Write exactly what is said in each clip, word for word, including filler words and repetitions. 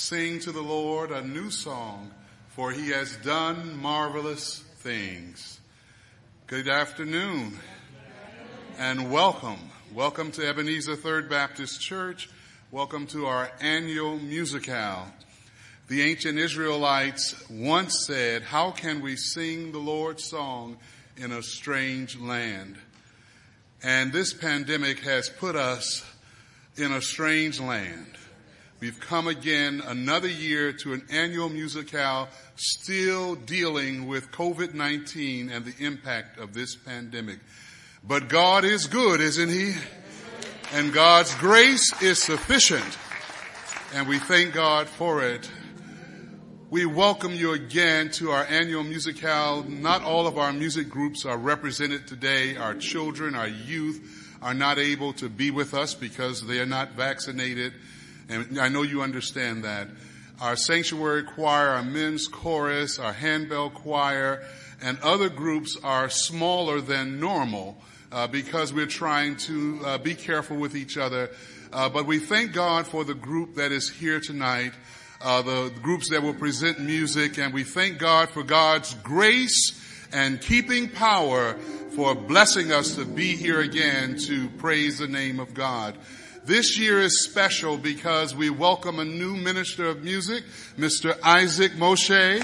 Sing to the Lord a new song, for he has done marvelous things. Good afternoon and welcome. Welcome to Ebenezer Third Baptist Church. Welcome to our annual musicale. The ancient Israelites once said, "How can we sing the Lord's song in a strange land?" And this pandemic has put us in a strange land. We've come again another year to an annual musicale still dealing with covid nineteen and the impact of this pandemic. But God is good, isn't he? And God's grace is sufficient. And we thank God for it. We welcome you again to our annual musicale. Not all of our music groups are represented today. Our children, our youth are not able to be with us because they are not vaccinated. And I know you understand that. Our sanctuary choir, our men's chorus, our handbell choir, and other groups are smaller than normal uh, because we're trying to uh, be careful with each other. Uh, but we thank God for the group that is here tonight, uh, the groups that will present music, and we thank God for God's grace and keeping power for blessing us to be here again to praise the name of God. This year is special because we welcome a new minister of music, Mister Isaac Moshe.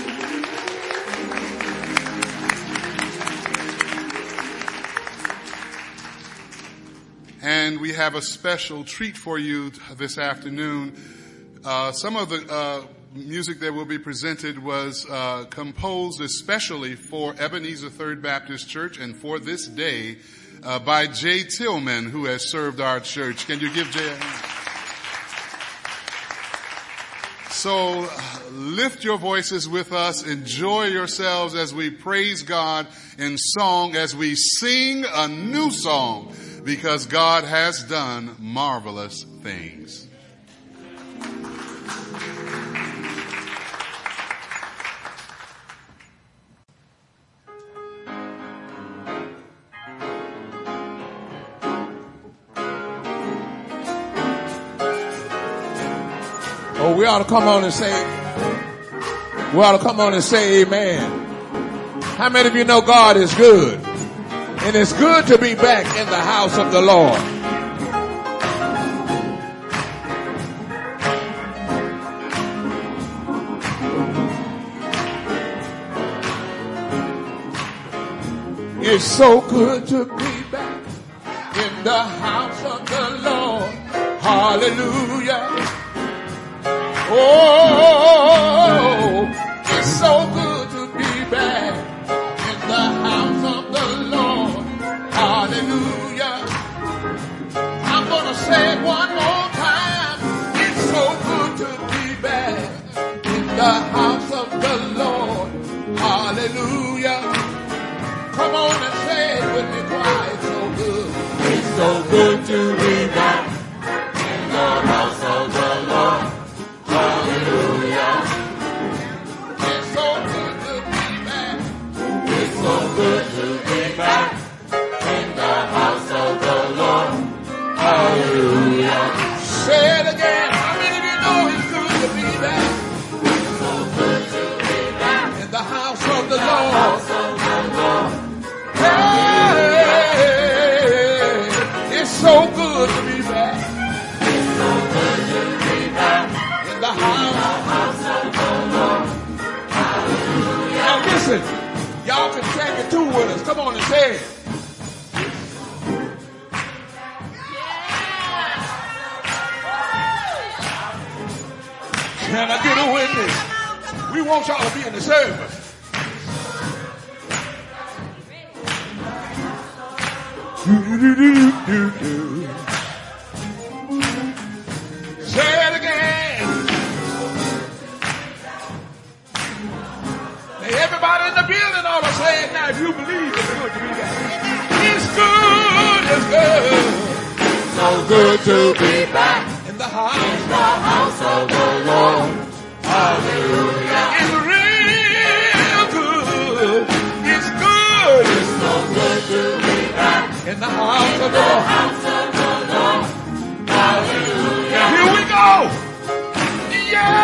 And we have a special treat for you this afternoon. Uh, some of the uh, music that will be presented was uh, composed especially for Ebenezer Third Baptist Church and for this day. Uh, by Jay Tillman, who has served our church. Can you give Jay a hand? So uh, lift your voices with us. Enjoy yourselves as we praise God in song, as we sing a new song, because God has done marvelous things. Oh, we ought to come on and say, we ought to come on and say amen. How many of you know God is good? And it's good to be back in the house of the Lord. It's so good to be back in the house of the Lord. Hallelujah. Oh, it's so good to be back in the house of the Lord. Hallelujah. I'm going to say it one more time. It's so good to be back in the house of the Lord. Hallelujah. Come on and say it with me, cry. It's so good. It's so good to be back in the house of the Lord. Hallelujah. It's so good to be back. It's so good to be back in the house of the Lord. Hallelujah. Say it again. How many of you know it's good to be back? It's so good to be back In the house of the in the Lord. house of the Lord. Hey, it's so good to be back. It's so good to be back In the house. house of the Lord. Hallelujah. Now listen, y'all can take it too with us. Come on and say it. Can I get a witness? We want y'all to be in the service. Do-do-do-do-do. Say it again. Now everybody in the building ought to say it now if you believe it's good to be back. It's good, it's good. So good to be back In the house. in the house of the Lord. Hallelujah. It's real good. It's good. It's so good to be back In the house of the in the Lord. house of the Lord. Hallelujah. Here we go. Yeah.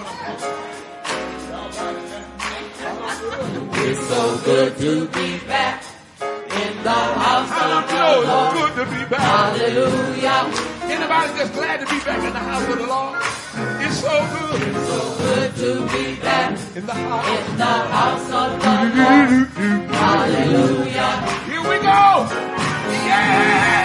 It's so good to be back in the house of the Lord. It's good to be back. Hallelujah. Anybody just glad to be back in the house of the Lord? It's so good. It's so good to be back in the house, in the house of the Lord. Hallelujah. Here we go. Yeah.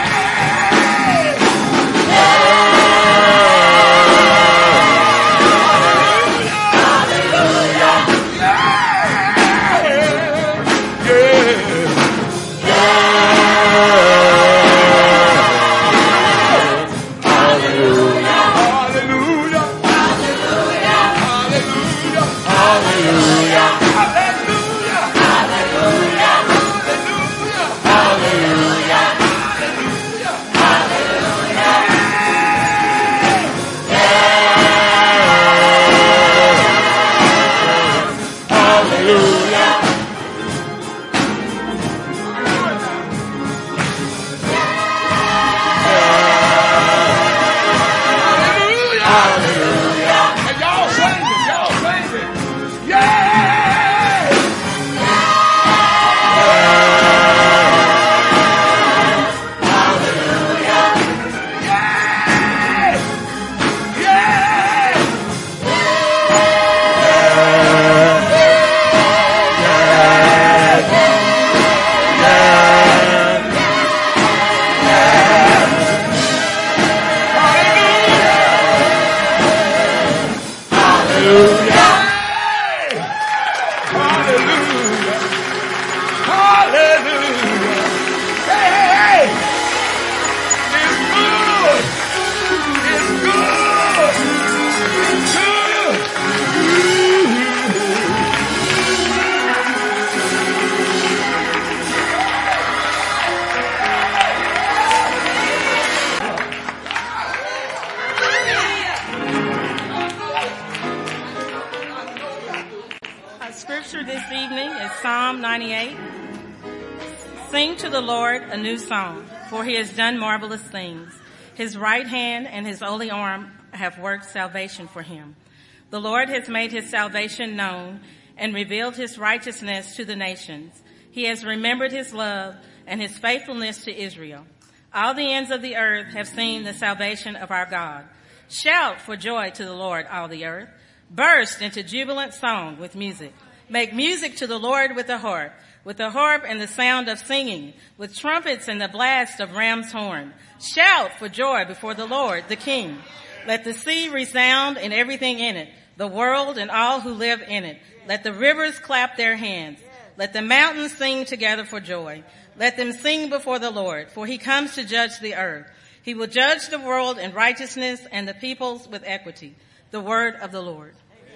Sing to the Lord a new song, for he has done marvelous things. His right hand and his holy arm have worked salvation for him. The Lord has made his salvation known and revealed his righteousness to the nations. He has remembered his love and his faithfulness to Israel. All the ends of the earth have seen the salvation of our God. Shout for joy to the Lord, all the earth. Burst into jubilant song with music. Make music to the Lord with the harp, with the harp and the sound of singing, with trumpets and the blast of ram's horn. Shout for joy before the Lord, the King. Let the sea resound and everything in it, the world and all who live in it. Let the rivers clap their hands. Let the mountains sing together for joy. Let them sing before the Lord, for he comes to judge the earth. He will judge the world in righteousness and the peoples with equity. The word of the Lord.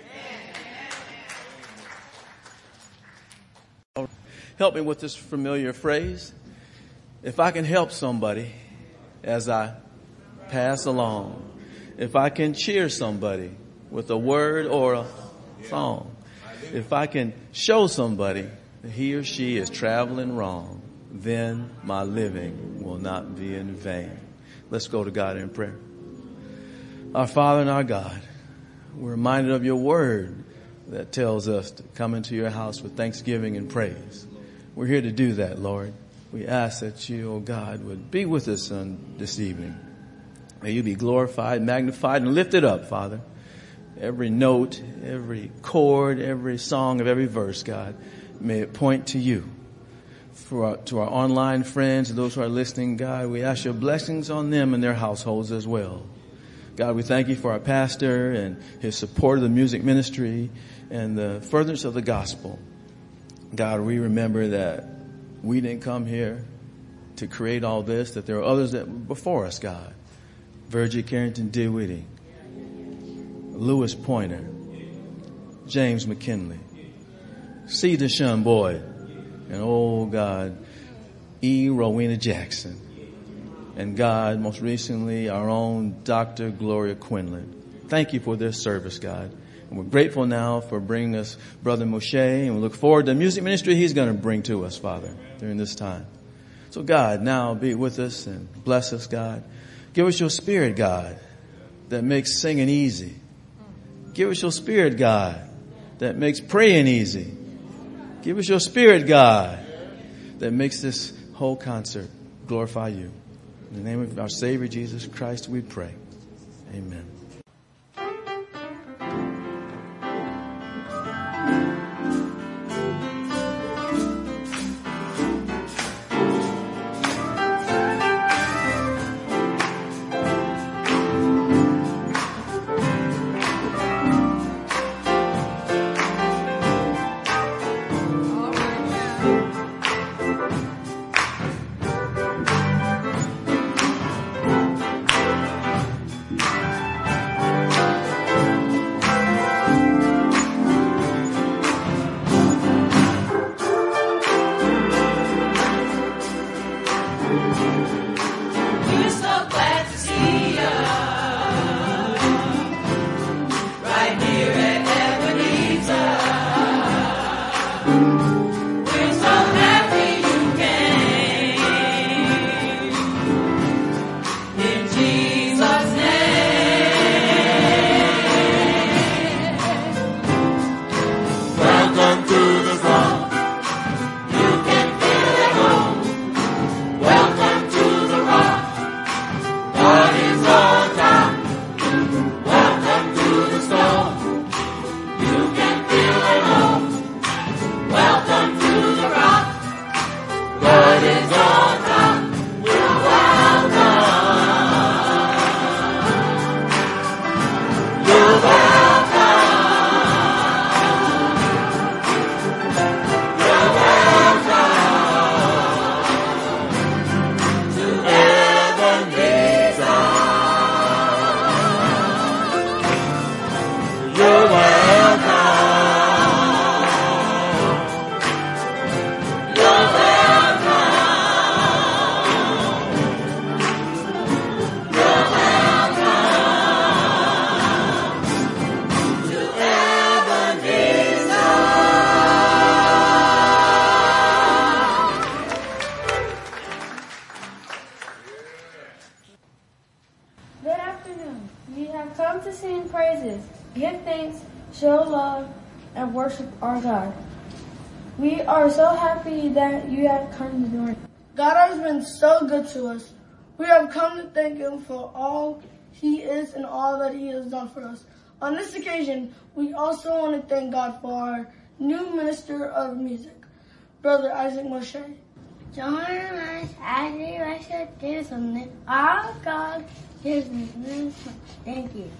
Help me with this familiar phrase. If I can help somebody as I pass along, if I can cheer somebody with a word or a song, if I can show somebody that he or she is traveling wrong, then my living will not be in vain. Let's go to God in prayer. Our Father and our God, we're reminded of your word that tells us to come into your house with thanksgiving and praise. We're here to do that, Lord. We ask that you, oh God, would be with us on this evening. May you be glorified, magnified, and lifted up, Father. Every note, every chord, every song of every verse, God, may it point to you. For our, to our online friends and those who are listening, God, we ask your blessings on them and their households as well. God, we thank you for our pastor and his support of the music ministry and the furtherance of the gospel. God, we remember that we didn't come here to create all this, that there are others that were before us, God. Virgie Carrington Dinwiddie, Lewis Pointer, James McKinley, C. Deshaun Boyd, and oh God, E. Rowena Jackson. And God, most recently, our own Doctor Gloria Quinlan. Thank you for their service, God. And we're grateful now for bringing us Brother Moshe, and we look forward to the music ministry he's going to bring to us, Father, during this time. So God, now be with us and bless us, God. Give us your spirit, God, that makes singing easy. Give us your spirit, God, that makes praying easy. Give us your spirit, God, that makes this whole concert glorify you. In the name of our Savior, Jesus Christ, we pray. Amen. We are so happy that you have come to join. God has been so good to us. We have come to thank Him for all He is and all that He has done for us. On this occasion, we also want to thank God for our new minister of music, Brother Isaac Moshe. Join us as we worship do something. Our God gives us. Thank you.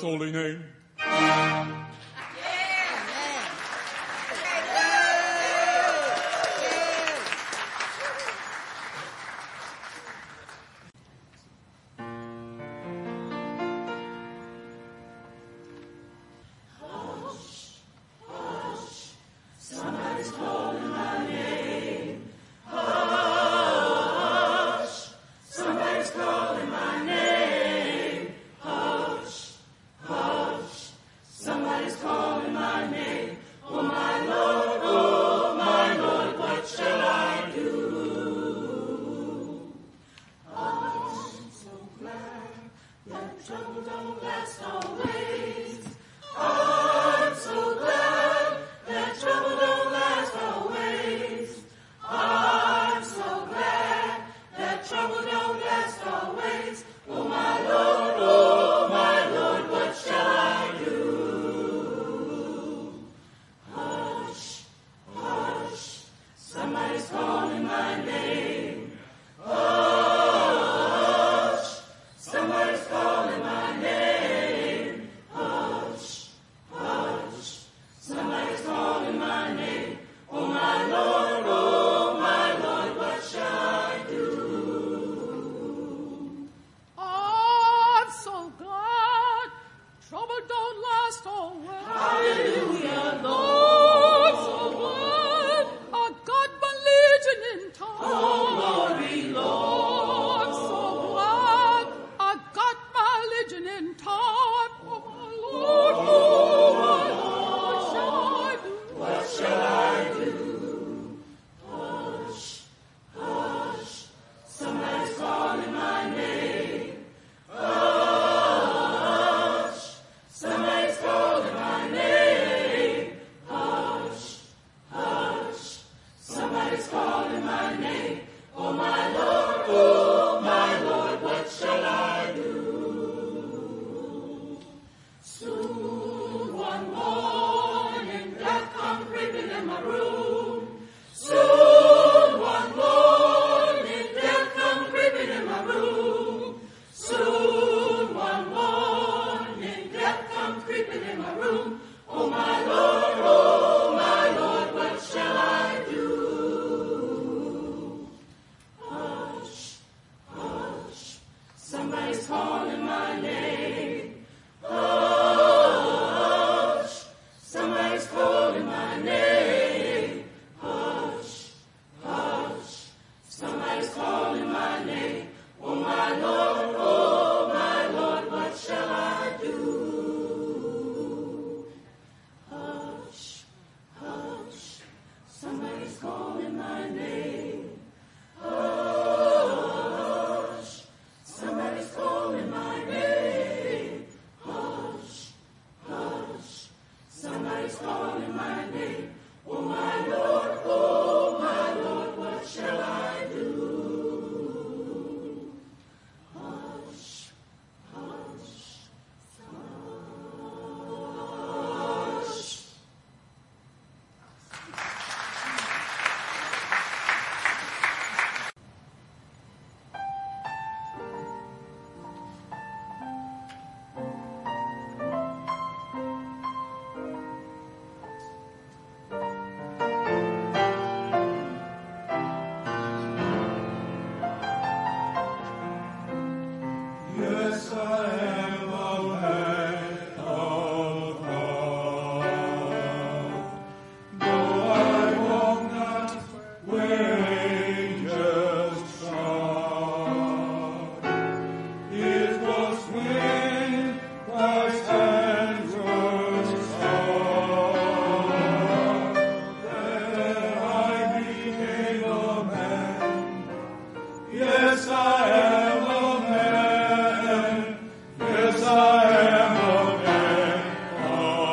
holy name.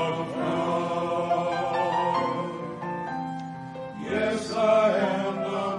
Yes, I am the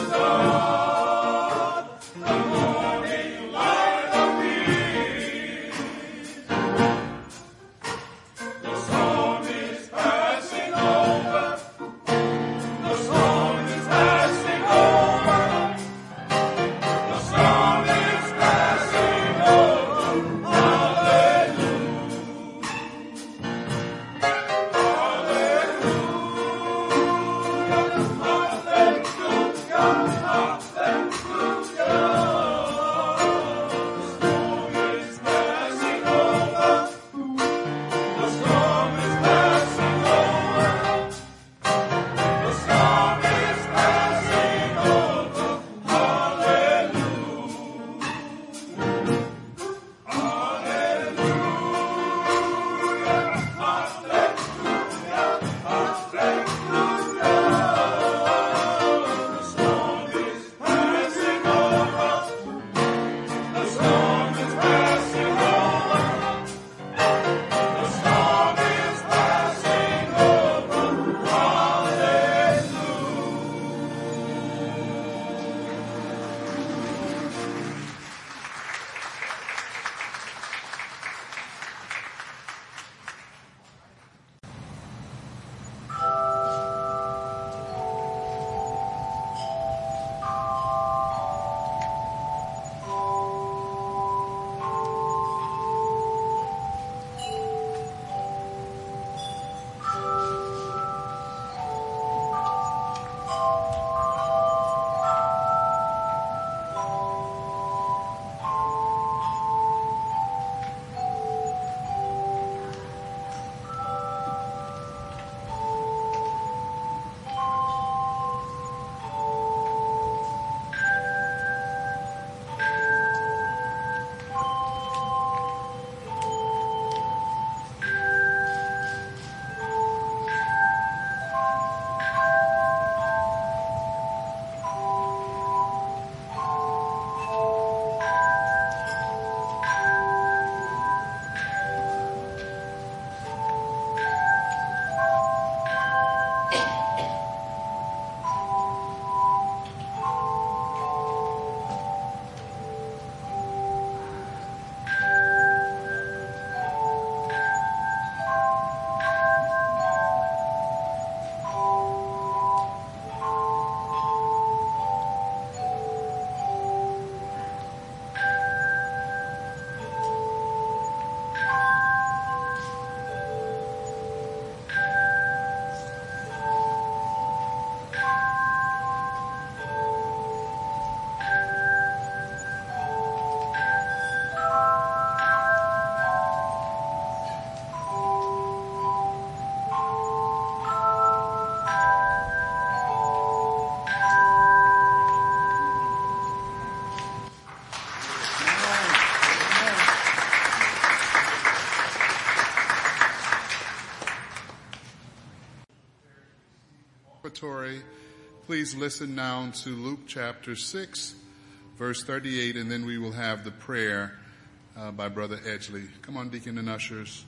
Please listen now to Luke chapter six, verse thirty-eight, and then we will have the prayer uh, by Brother Edgley. Come on, deacon and ushers.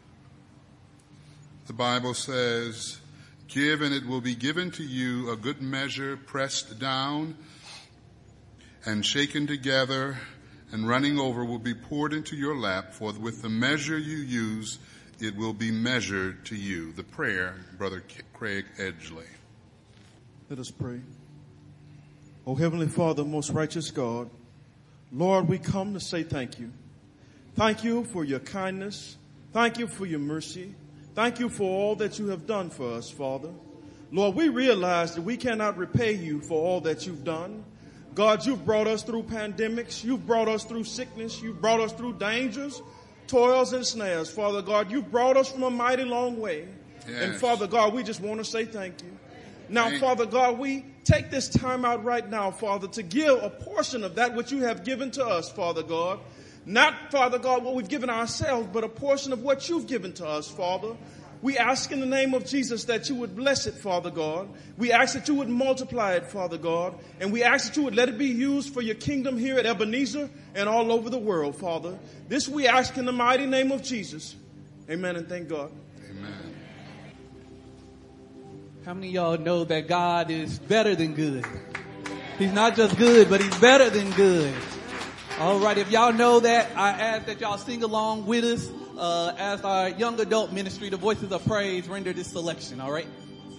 The Bible says, "Give, and it will be given to you, a good measure, pressed down and shaken together and running over, will be poured into your lap, for with the measure you use, it will be measured to you." The prayer, Brother Craig Edgley. Let us pray. O Heavenly Father, most righteous God, Lord, we come to say thank you. Thank you for your kindness. Thank you for your mercy. Thank you for all that you have done for us, Father. Lord, we realize that we cannot repay you for all that you've done. God, you've brought us through pandemics. You've brought us through sickness. You've brought us through dangers, toils, and snares. Father God, you've brought us from a mighty long way. Yes. And Father God, we just want to say thank you. Now, Thank Father God, we take this time out right now, Father, to give a portion of that which you have given to us, Father God. Not, Father God, what we've given ourselves, but a portion of what you've given to us, Father. We ask in the name of Jesus that you would bless it, Father God. We ask that you would multiply it, Father God. And we ask that you would let it be used for your kingdom here at Ebenezer and all over the world, Father. This we ask in the mighty name of Jesus. Amen and thank God. Amen. How many of y'all know that God is better than good? He's not just good, but he's better than good. All right, if y'all know that, I ask that y'all sing along with us uh, as our young adult ministry, the Voices of Praise, render this selection, all right?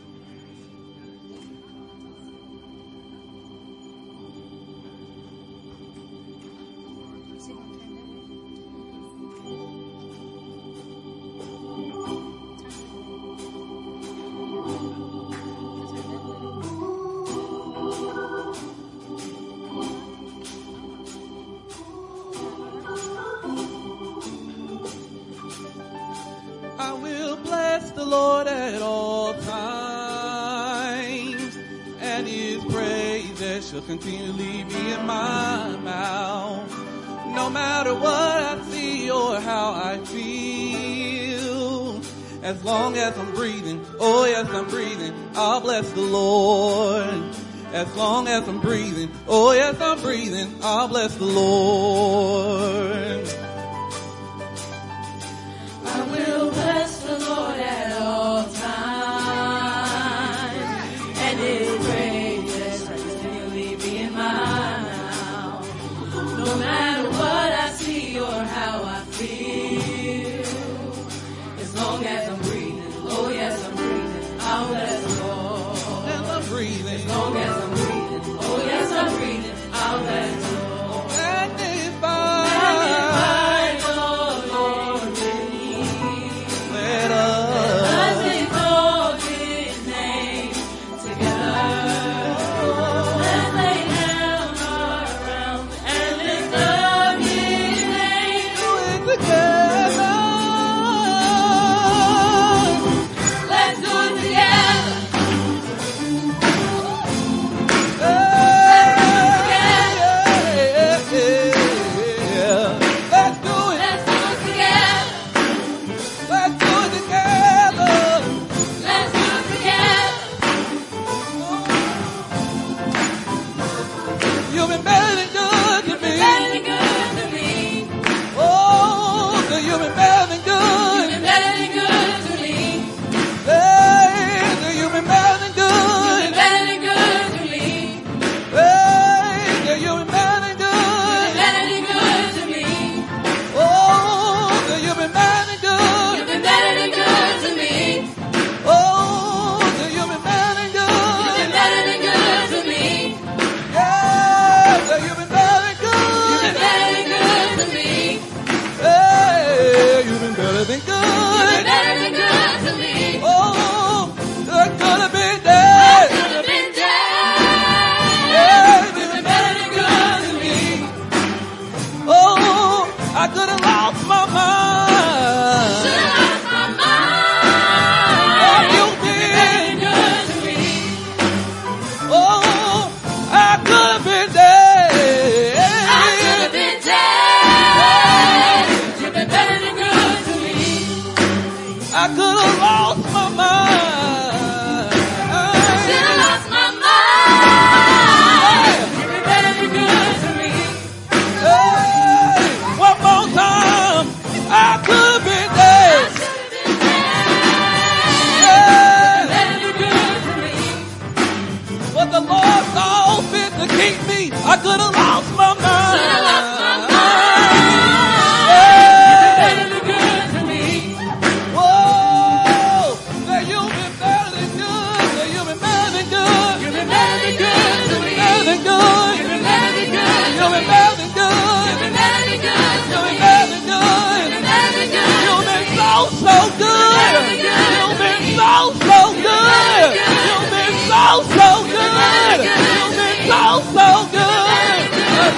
Continually be in my mouth, no matter what I see or how I feel. As long as I'm breathing, oh yes I'm breathing, I'll bless the Lord. As long as I'm breathing, oh yes I'm breathing, I'll bless the Lord. I will bless the Lord at all times, and His praise continually be in my mouth. No matter what I see or how I feel, as long as I'm breathing, oh yes I'm breathing, I'll bless the Lord. As I'm breathing, as long as I'm breathing, oh yes I'm breathing, I'll bless the Lord. Magnify, magnify the Lord with me. Let us, let's exalt His name together. Let's lay down our ground and lift up His name. do it together. Let's do it together. Let's do it. Let's do it together. Let's do it together. Let's do it together. You've been better than good to me. Better than good to me. Oh, so you've been better than You've good. been better than good to me. Hey, so you've been better than You've good. been better than good to me. Hey, so you've been better than You've good. been better than good to me. Oh, so you've been better than good. You've been better than good to me. Oh, so you've been better than You've been good. better than good to me. Yeah, so you've been better than You've been good. better than good to me. Hey, you've been better than You've been good. better than good to me. Oh, that could have been dead. Could have been dead. Yeah, You've been better than good to me. oh, I could have lost my mind. Should have lost my mind. Oh, you Better did. than good to me. Oh, I could have been dead. I could have been dead. You've been better than good to me. I could have lost my mind. Should have lost my mind. You've been better than good to me. Hey, one more time. I could have been I dead. should have been dead. Yeah. Better than good to me. But the Lord saw fit to keep me. I could have lost my mind. Should have lost my mind. Yeah. Better than good to me. Whoa, say you've been better than good. Say you've been better than good. You've been better than good to me. Better than good. You've been better than good. You've been better than good. You've been better than good to You've me. been better than good. You've been better than good. You've been so, so good. You've been so, so good. You've been so, so good. You've been so, so good.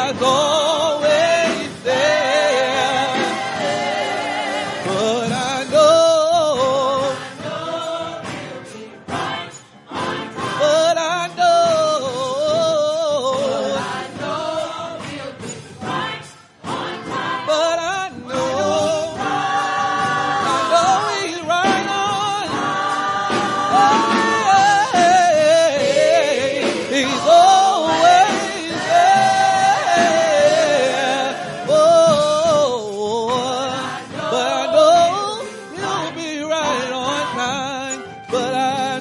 God's always there. But I know, but I know, but I know, I know he's right on. Hey, he's always there. Oh, but I know he'll be right on time. But I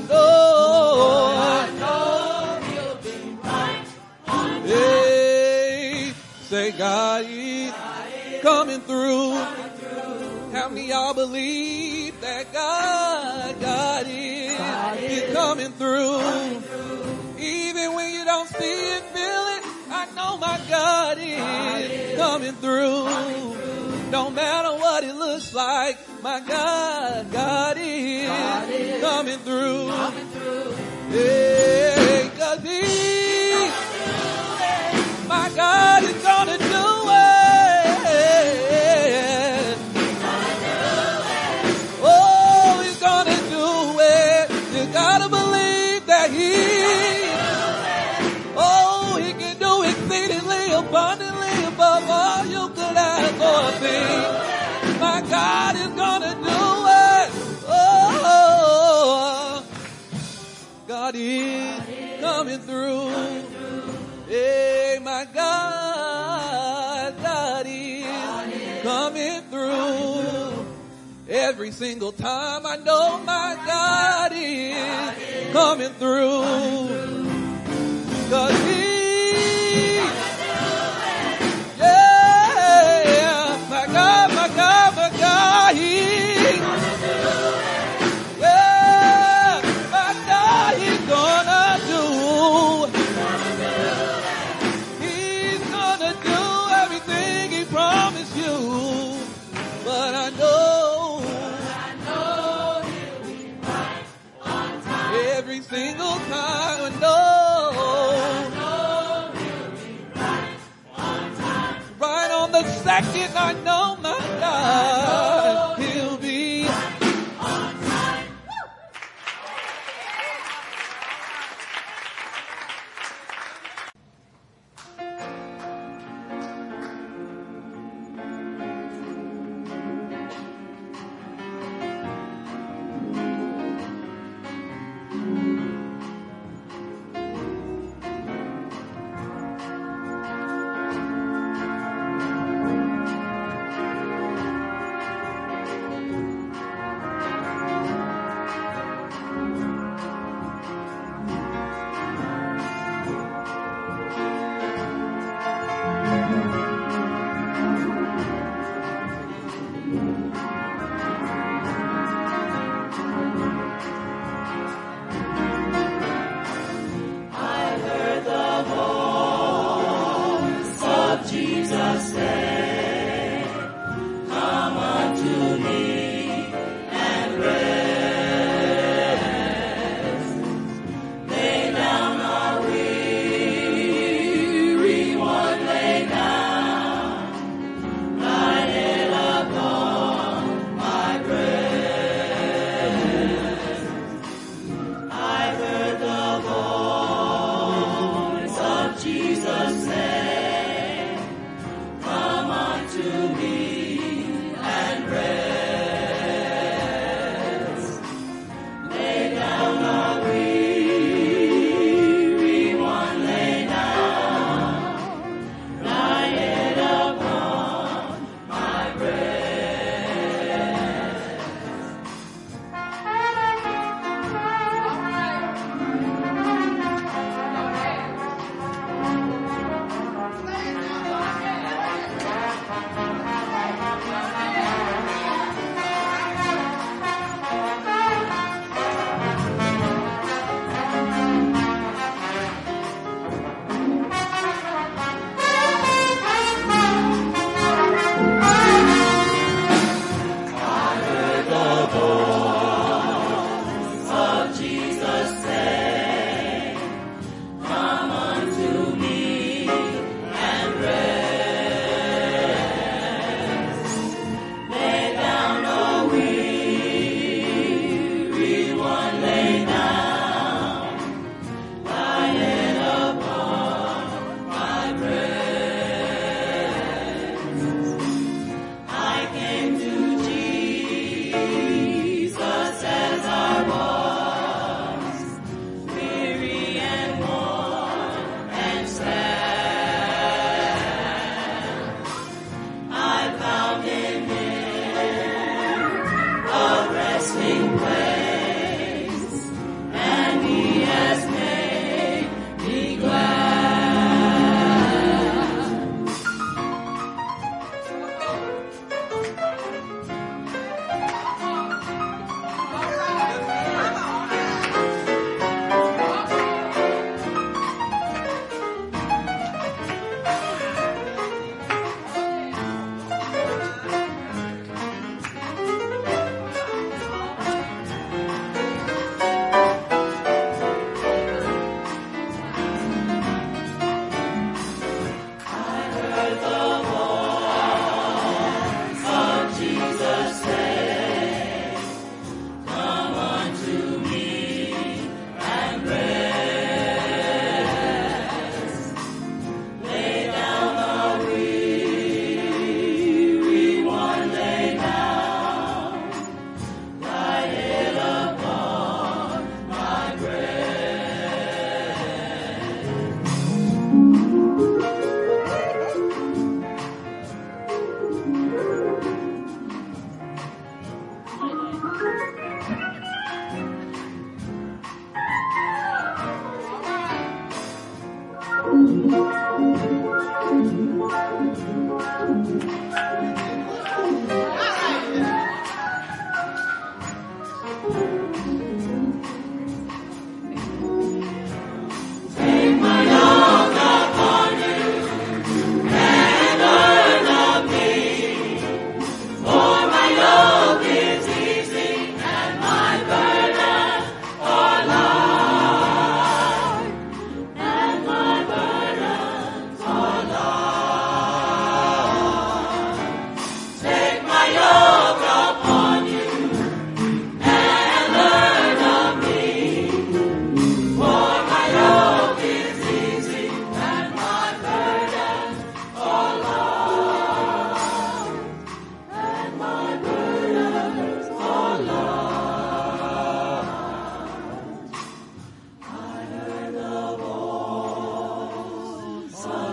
know, hey, say God is coming through. How many of y'all believe that God, God is, is coming through? Even when you don't see it, feel it, I know my God is coming through. No matter what it looks like, my God, God is coming through. Hey, 'cause he, my God is gonna do it. Oh, he's gonna do it. You gotta believe that he, oh, he can do exceedingly abundantly above all you could ask or think. My God is gonna do it. Oh, God is coming through. Hey, my God, God is coming through. Every single time I know my God is coming through. 'Cause he, yeah, my God, my God, my God, he, yeah, my God, he's gonna do, he's gonna do everything he promised you. But I know, every single time I know, right on the second I know my God, he'll be on time. Jesus say, come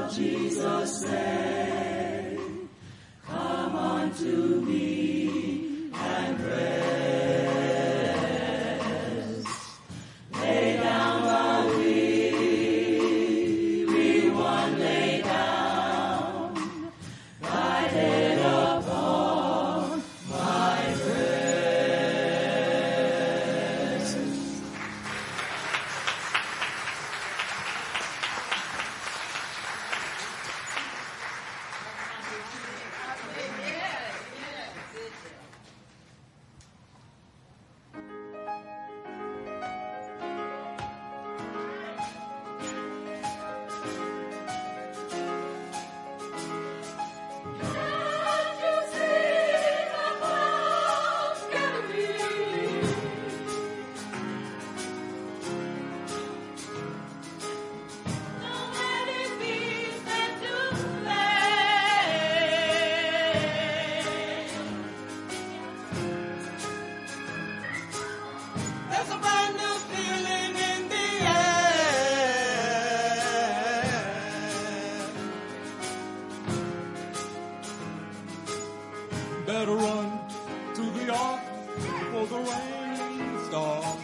Better run to the ark before the rain starts.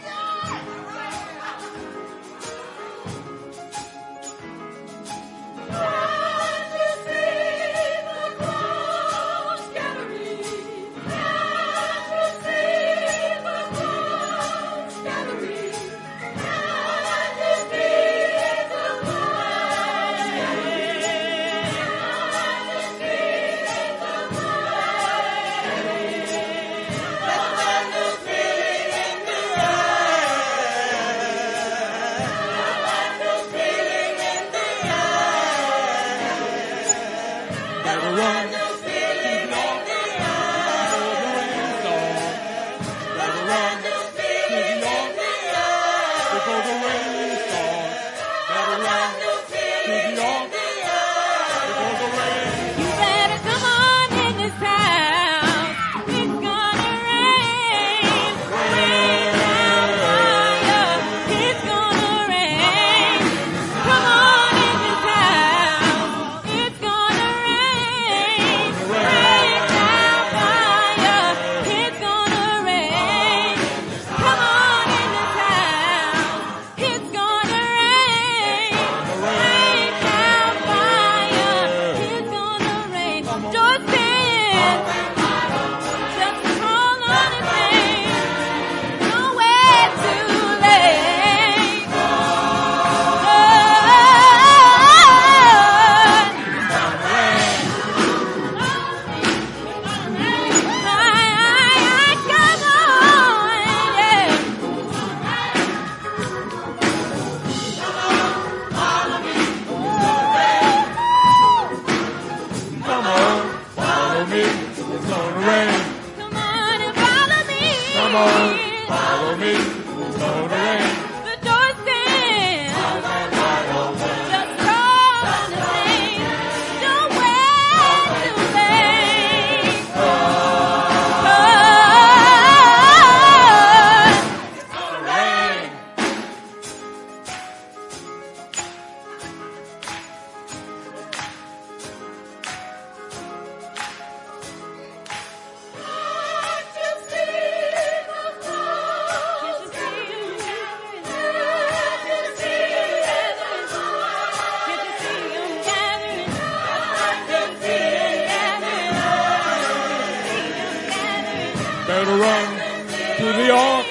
Better run to the ark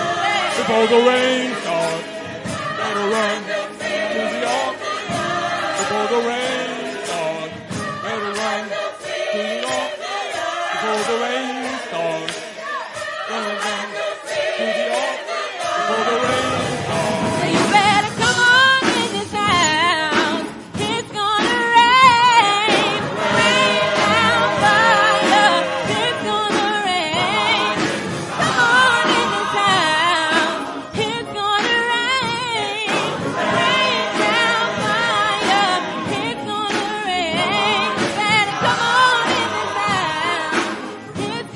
before the rain starts. Better run to the ark before the rain starts. Better run to the ark before the rain starts. Better run to the ark before the rain starts. You better come on in this house. It's gonna rain. Rain down fire. It's gonna rain. Come on in this house. It's gonna rain. Rain down fire. It's gonna rain. You better come on in this house. It's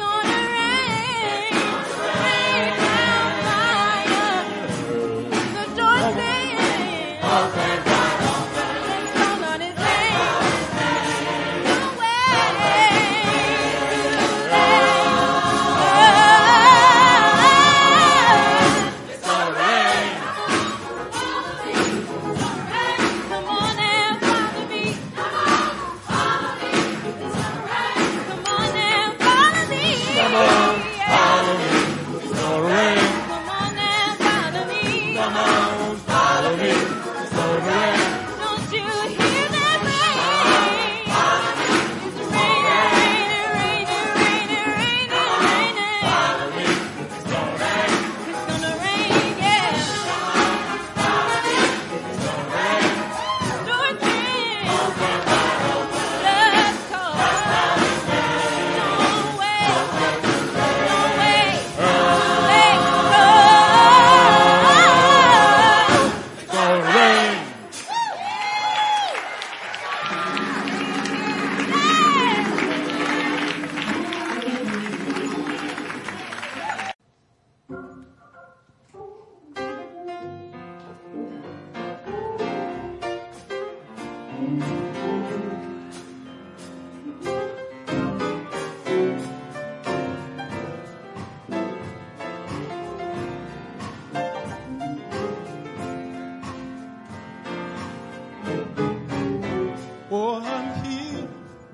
here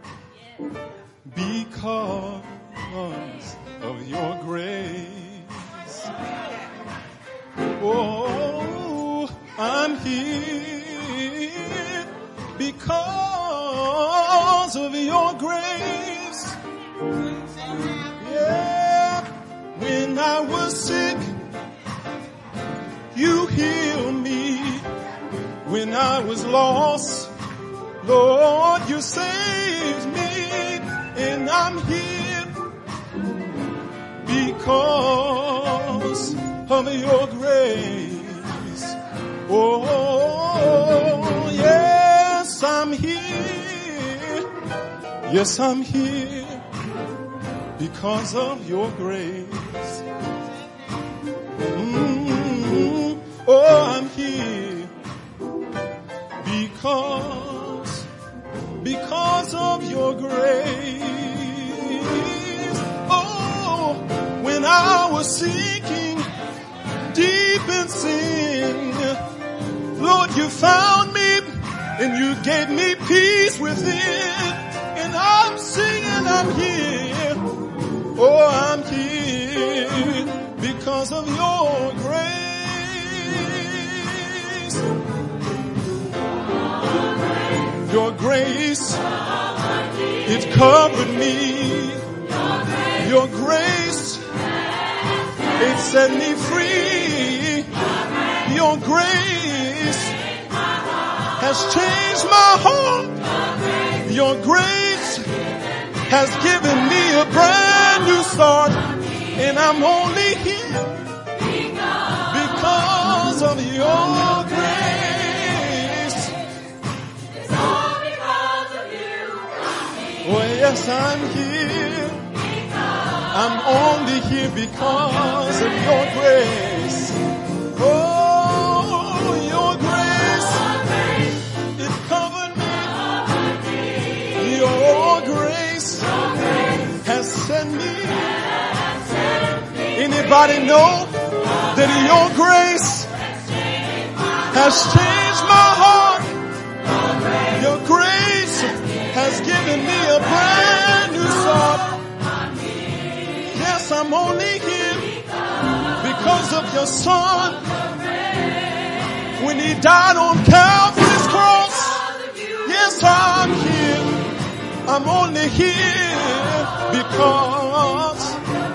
because of your grace. Oh, I'm here because of your grace. Yeah, when I was sick, you healed me. When I was lost, Lord, you saved me. And I'm here because of your grace. Oh, yes, I'm here. Yes, I'm here because of your grace. Mm-hmm. Oh, I'm here because, because of your grace. Oh, when I was sinking deep in sin, Lord, you found me and you gave me peace within. And I'm singing, I'm here. Oh, I'm here because of your grace. Your grace, it covered me. Your grace, it set me free. Your grace has changed my heart. Your grace has given me a brand new start. And I'm only here because of your grace. Oh, yes, I'm here. I'm only here because of your grace. Oh, your grace, it covered me. Your grace has sent me. Anybody know that your grace has changed my heart? Your grace has given me a brand new start. Yes, I'm only here because of your son. When he died on Calvary's cross, yes, I'm here. I'm only here because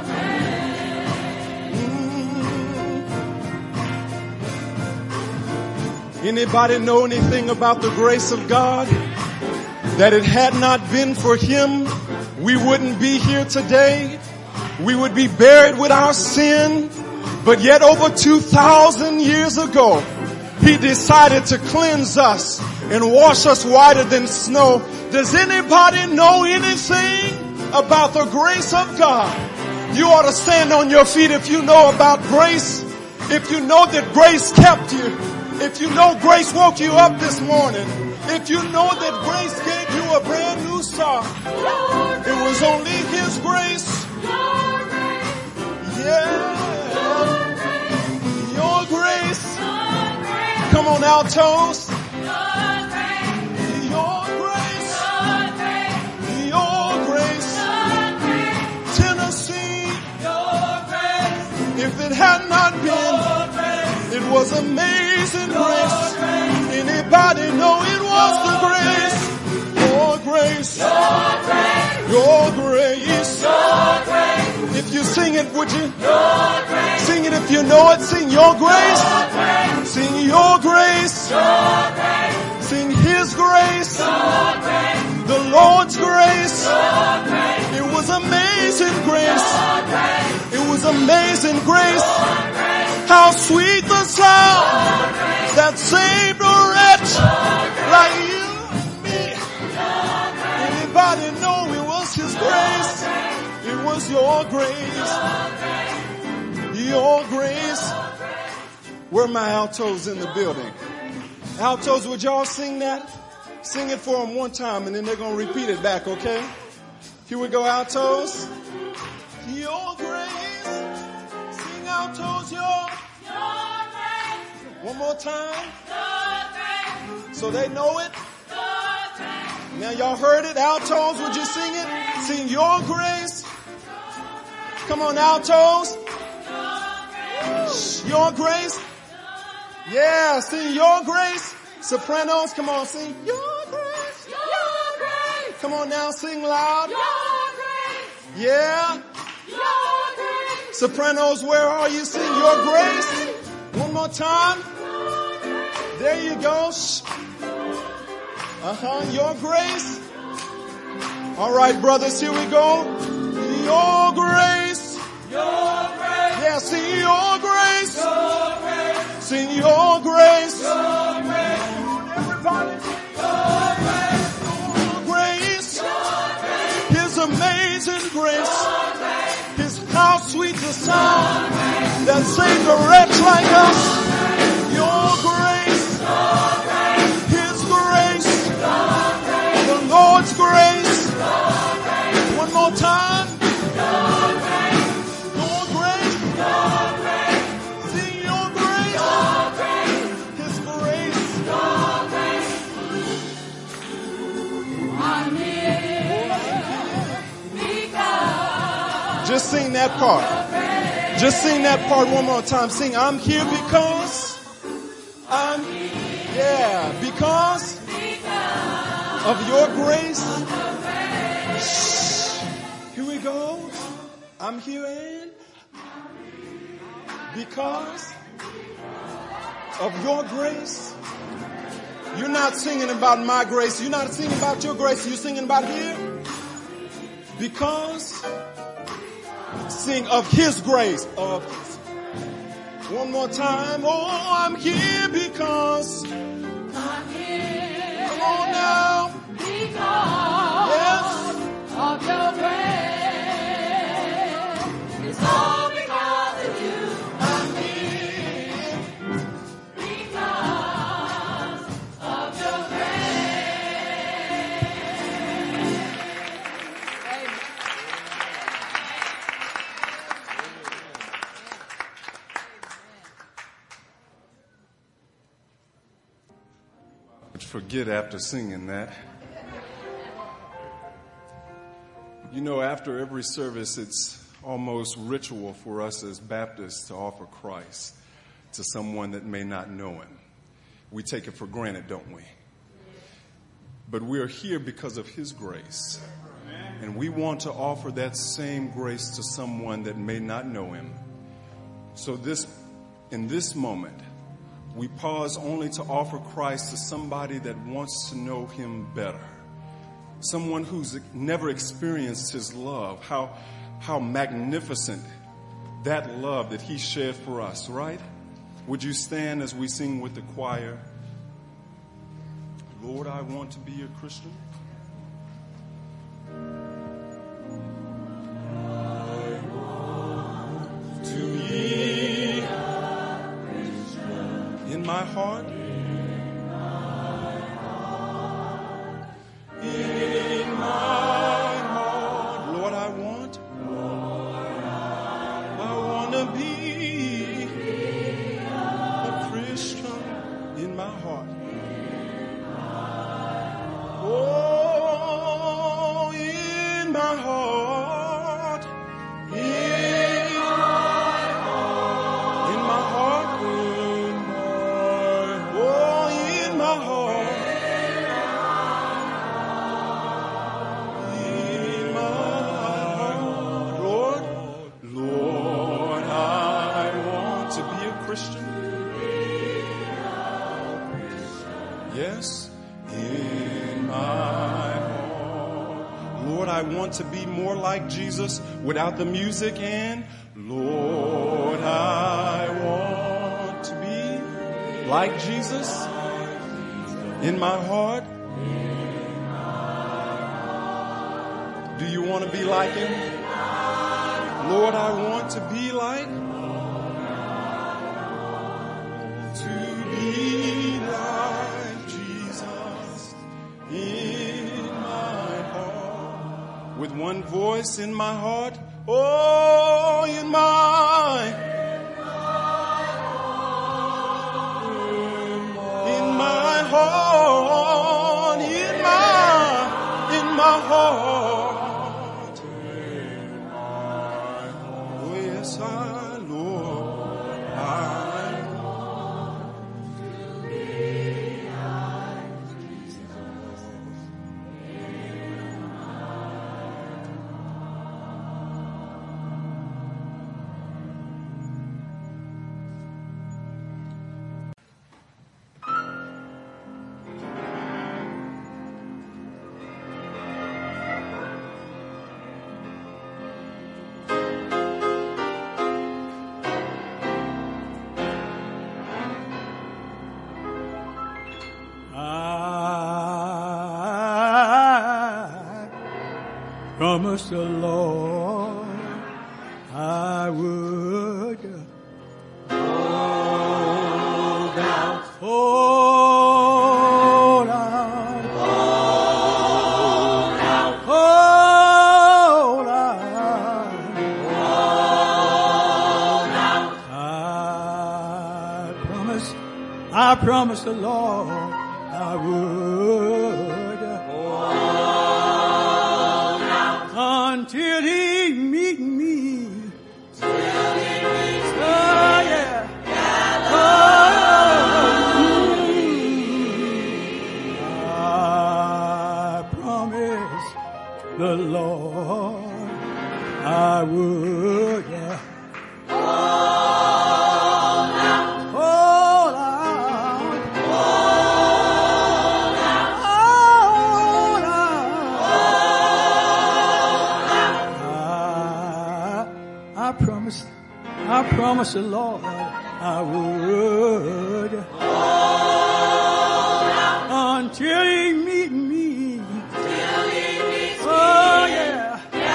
mm. Anybody know anything about the grace of God? That it had not been for him, we wouldn't be here today. We would be buried with our sin. But yet over two thousand years ago, he decided to cleanse us and wash us whiter than snow. Does anybody know anything about the grace of God? You ought to stand on your feet if you know about grace. If you know that grace kept you. If you know grace woke you up this morning. If you know that grace gave you a brand new start. It was only his grace. Yeah. Your grace. Come on, altos. Your grace. Your grace. Tennessee. If it had not been, it was amazing grace. Anybody know it was the grace? Your grace. Your grace. If you sing it, would you? Sing it if you know it. Sing your grace. Sing your grace. Sing his grace. The Lord's grace. It was amazing grace. It was amazing grace. How sweet the sound that saved a wretch like you and me. Anybody know it was his grace? It was your grace. Your grace. Where are my altos in the building? Altos, would y'all sing that? Sing it for them one time and then they're going to repeat it back, okay? Here we go, altos. Your grace. Sing altos, your. Your grace. One more time. Your grace. So they know it. Your grace. Now y'all heard it. Altos, would you sing it? Sing Your Grace. Come on, altos. Your Grace. Yeah, sing Your Grace. Sopranos, come on, sing Your Grace. Your Grace. Come on now, sing loud. Your Grace. Yeah. Your Grace. Sopranos, where are you? Sing Your Grace. One more time. There you go. Uh-huh, Your Grace. All right, brothers, here we go. Your grace. Your grace. Yeah, sing Your grace. Your grace. Sing Your grace. Your grace. Everybody sing Your grace. Your grace. Your grace. His amazing grace. Your grace. His how sweet the sound that saved a wretch like us. Your grace. Your grace. His grace. Your grace. The Lord's grace. Your grace. One more time. Your grace. Your grace. Your grace. Sing Your grace. Your grace. His grace. Your grace. I'm here because. Just sing that part. Just sing that part one more time. Sing, I'm here because. I'm yeah, because of Your grace. Shh. Here we go. I'm here and because of Your grace. You're not singing about my grace. You're not singing about your grace. You're singing about here. Because sing of His grace. Of one more time. Oh, I'm here because I'm here. Come on now. Because yes. Of Your grace. It's all because of You. I'm here because of Your Forget after singing that. You know, after every service, it's almost ritual for us as Baptists to offer Christ to someone that may not know Him. We take it for granted, don't we? But we're here because of His grace. And we want to offer that same grace to someone that may not know Him. So this, in this moment, we pause only to offer Christ to somebody that wants to know Him better. Someone who's never experienced His love, how, how magnificent that love that He shed for us, right? Would you stand as we sing with the choir? Lord, I want to be a Christian. I want to be a Christian. In my heart. To be more like Jesus without the music, and Lord, I want to be like Jesus in my heart. Do you want to be like Him? Lord, I want to be like to be like Jesus in my heart. With one voice in my heart, oh, in my, in my heart, in my, my heart. Oh, yes, I, Lord, I promised the Lord I would hold out, hold out, hold out, hold out, hold out. I promised, I promised the Lord I would until he meet me. Till he meets me. Oh, yeah. Oh, I promised the Lord I would, yeah. Hold out. Hold out. Hold out. Hold out. I promised, I promised the Lord I would hold out until he meet me. Till he meets oh, me. Yeah.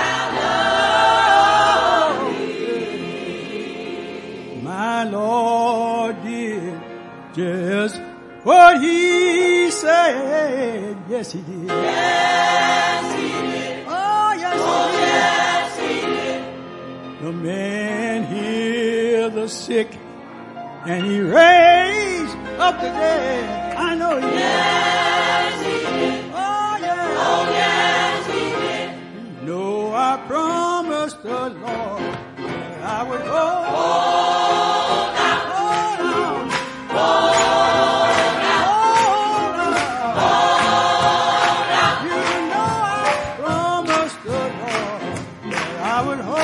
Galilee. My Lord did just what he said. Yes, he did. Yes, he did. Oh, yes, oh, he did. Yes, he did. The man healed the sick and he raised up the dead. I know he did. Yes, he did. Oh, yes. Oh, yes, he did. You know I promised the Lord that I would hold out, hold out, hold out, hold out. You know I promised the Lord that I would hold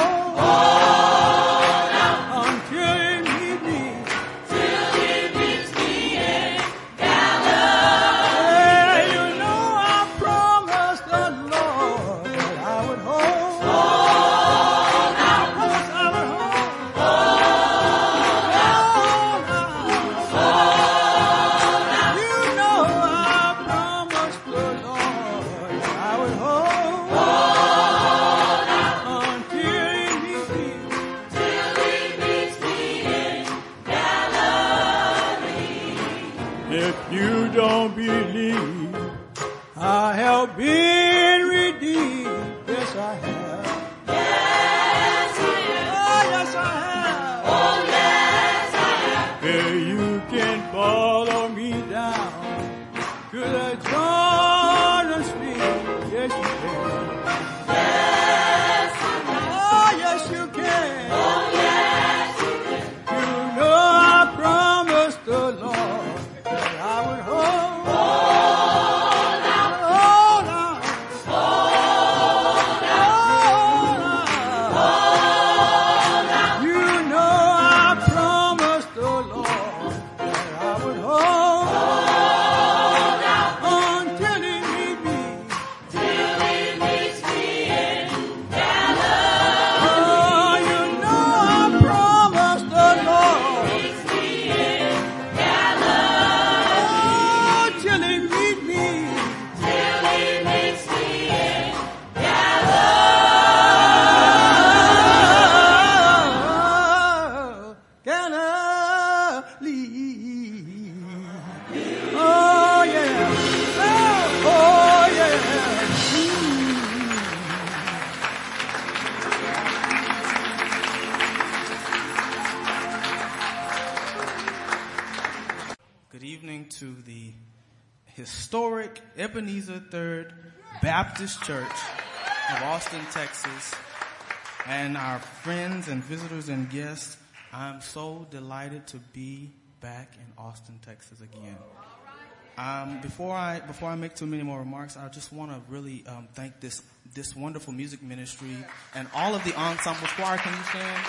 Baptist Church of Austin, Texas, and our friends and visitors and guests. I'm so delighted to be back in Austin, Texas again. Um, before I before I make too many more remarks, I just want to really um, thank this this wonderful music ministry and all of the ensemble choir. Can you stand?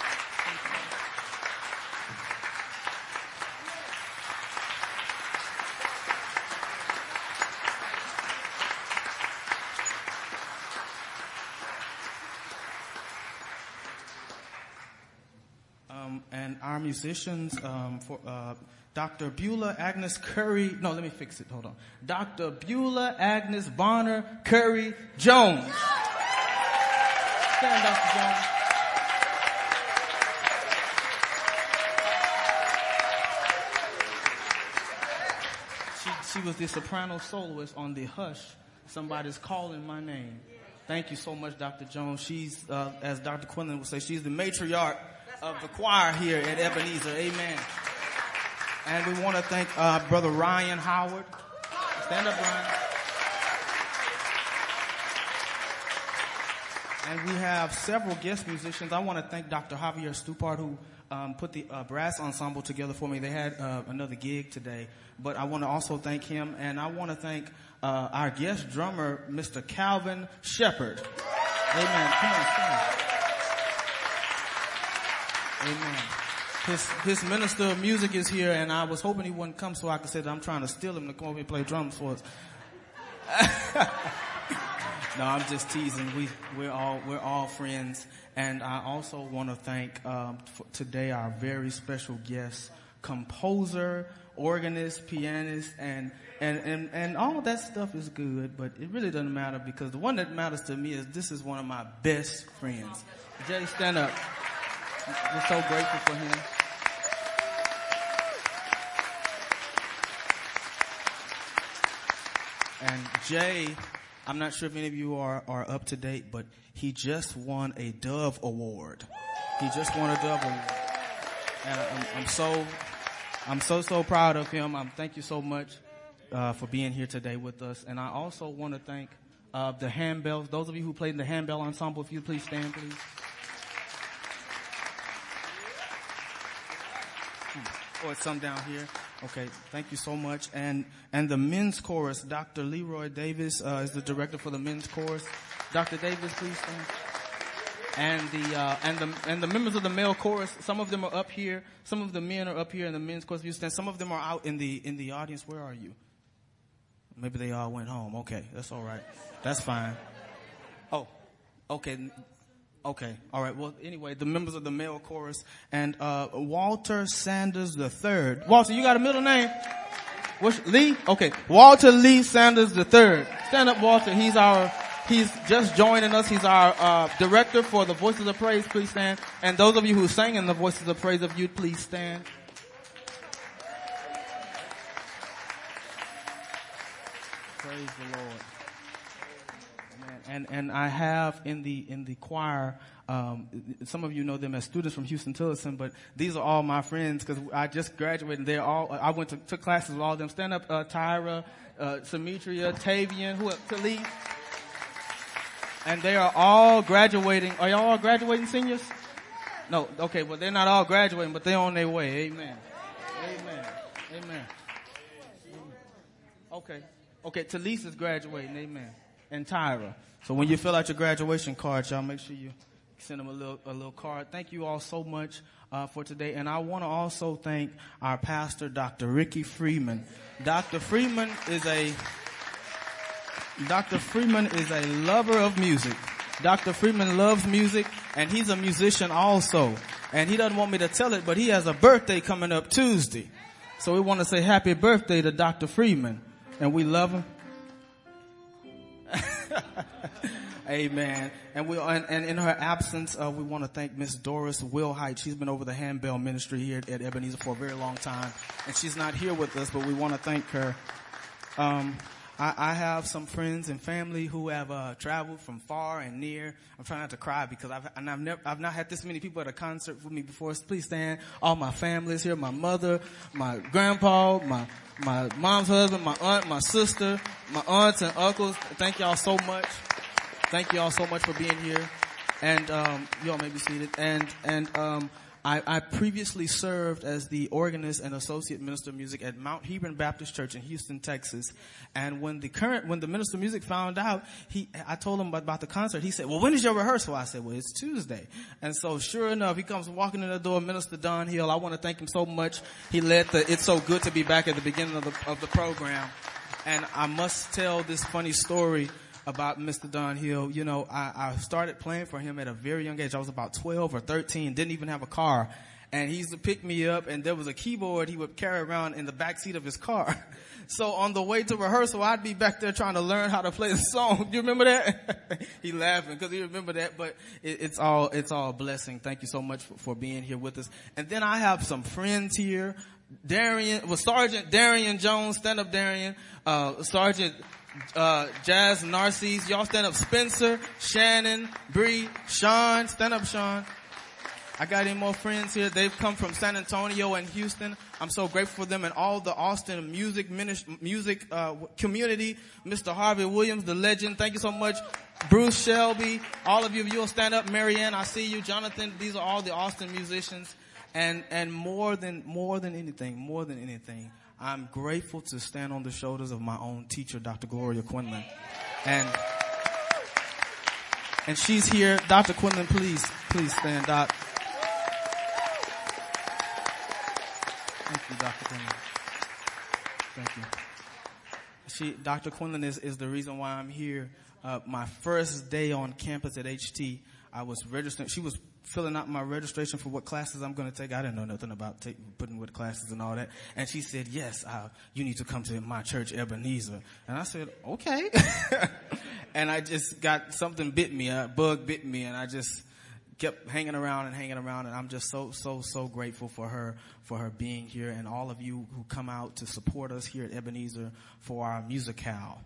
Um, and our musicians, um, for uh, Doctor Beulah Agnes Curry. No, let me fix it. Hold on. Doctor Beulah Agnes Bonner Curry Jones. Stand, Doctor Jones. She, she was the soprano soloist on the Hush, Somebody's Calling My Name. Thank you so much, Doctor Jones. She's, uh, as Doctor Quinlan would say, she's the matriarch of the choir here at Ebenezer. Amen. And we want to thank uh, Brother Ryan Howard. Stand up, Ryan. And we have several guest musicians. I want to thank Doctor Javier Stupart, who um, put the uh, brass ensemble together for me. They had uh, another gig today. But I want to also thank him. And I want to thank uh, our guest drummer, Mister Calvin Shepard. Amen. Come on, come on. Amen. His, his minister of music is here, and I was hoping he wouldn't come so I could say that I'm trying to steal him to come over and play drums for us. No, I'm just teasing. We, we're all, we're all friends. And I also want to thank, um, for today our very special guest, composer, organist, pianist, and, and, and, and all of that stuff is good, but it really doesn't matter because the one that matters to me is this is one of my best friends. Jay, stand up. We're so grateful for him. And Jay, I'm not sure if any of you are, are up to date, but he just won a Dove Award. He just won a Dove Award. And I'm, I'm so, I'm so, so proud of him. I'm, thank you so much, uh, for being here today with us. And I also want to thank, uh, the handbells. Those of you who played in the handbell ensemble, if you please stand, please. Oh, it's some down here. Okay, thank you so much. And and the men's chorus, Doctor Leroy Davis uh, is the director for the men's chorus. Doctor Davis, please stand. And the uh, and the and the members of the male chorus, some of them are up here, some of the men are up here in the men's chorus. You stand. Some of them are out in the in the audience. Where are you? Maybe they all went home. Okay, that's all right. That's fine. Oh, okay. Okay, all right. Well, anyway, the members of the male chorus and uh Walter Sanders the third. Walter, you got a middle name? What's Lee? Okay, Walter Lee Sanders the third. Stand up, Walter. He's our he's just joining us. He's our uh director for the Voices of Praise. Please stand. And those of you who sang in the Voices of Praise, if you'd please stand. Praise the Lord. And and I have in the in the choir, um, some of you know them as students from Houston Tillotson, but these are all my friends because I just graduated. They're all I went to took classes with all of them. Stand up, uh, Tyra, uh, Symmetria, Tavian, who else? Talib, and they are all graduating. Are y'all all graduating seniors? No, okay. Well, they're not all graduating, but they're on their way. Amen. Amen. Amen. Okay. Okay. Talise is graduating. Amen. And Tyra. So when you fill out your graduation cards, y'all make sure you send them a little a little card. Thank you all so much uh, for today. And I want to also thank our pastor, Doctor Ricky Freeman. Doctor Freeman is a Doctor Freeman is a lover of music. Doctor Freeman loves music, and he's a musician also. And he doesn't want me to tell it, but he has a birthday coming up Tuesday. So we want to say happy birthday to Doctor Freeman. And we love him. Amen. And we and, and in her absence, uh, we want to thank Miss Doris Wilhite. She's been over the handbell ministry here at, at Ebenezer for a very long time, and she's not here with us, but we want to thank her. Um, I, I have some friends and family who have uh, traveled from far and near. I'm trying not to cry because I've and I've never I've not had this many people at a concert with me before. So please stand. All my family's here. My mother, my grandpa, my my mom's husband, my aunt, my sister, my aunts and uncles. Thank y'all so much. Thank y'all so much for being here. And um, y'all may be seated. And and um, I, I previously served as the organist and associate minister of music at Mount Hebron Baptist Church in Houston, Texas. And when the current, when the minister of music found out, he, I told him about the concert. He said, well, when is your rehearsal? I said, well, it's Tuesday. And so sure enough, he comes walking in the door, Minister Don Hill. I want to thank him so much. He led the It's So Good to Be Back at the beginning of the, of the program. And I must tell this funny story about Mister Don Hill. You know, I, I started playing for him at a very young age. I was about twelve or thirteen, didn't even have a car. And he used to pick me up, and there was a keyboard he would carry around in the back seat of his car. So on the way to rehearsal, I'd be back there trying to learn how to play the song. You remember that? He laughing because he remember that, but it, it's all, it's all a blessing. Thank you so much for, for being here with us. And then I have some friends here. Darian, well, Sergeant Darian Jones, stand up Darian, uh, Sergeant Uh, Jazz, Narcisse, y'all stand up. Spencer, Shannon, Bree, Sean, stand up Sean. I got any more friends here. They've come from San Antonio and Houston. I'm so grateful for them and all the Austin music ministry, music uh, community. Mister Harvey Williams, the legend. Thank you so much. Bruce Shelby, all of you, if you'll stand up. Marianne, I see you. Jonathan, these are all the Austin musicians. And and more than more than anything, more than anything, I'm grateful to stand on the shoulders of my own teacher, Doctor Gloria Quinlan. And and she's here. Doctor Quinlan, please, please stand, Doc. Thank you, Doctor Quinlan. Thank you. She, Doctor Quinlan is, is the reason why I'm here. Uh, my first day on campus at H T, I was registering. She was filling out my registration for what classes I'm going to take. I didn't know nothing about take, putting with classes and all that. And she said, yes, uh, you need to come to my church, Ebenezer. And I said, okay. And I just got, something bit me, a bug bit me, and I just kept hanging around and hanging around. And I'm just so, so, so grateful for her, for her being here, and all of you who come out to support us here at Ebenezer for our musicale.